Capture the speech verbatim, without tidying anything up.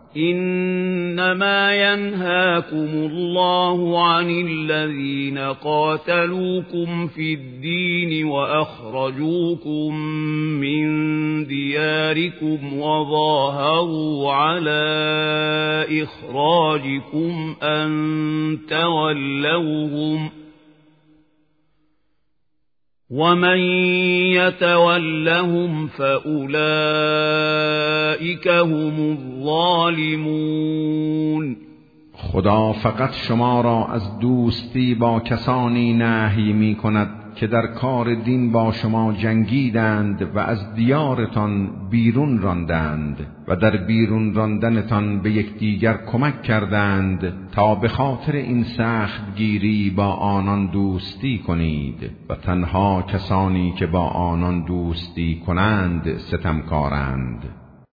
إنما ينهاكم الله عن الذين قاتلوكم في الدين وأخرجوكم من دياركم وظاهروا على إخراجكم أن تولوهم ومن يتولهم فأولئك هم الظالمون. خدا فقط شما را از دوستی با کسانی نهی می کند که در کار دین با شما جنگیدند و از دیارتان بیرون راندند و در بیرون راندنتان به یکدیگر کمک کردند تا به خاطر این سخت گیری با آنان دوستی کنید و تنها کسانی که با آنان دوستی کنند ستمکارند.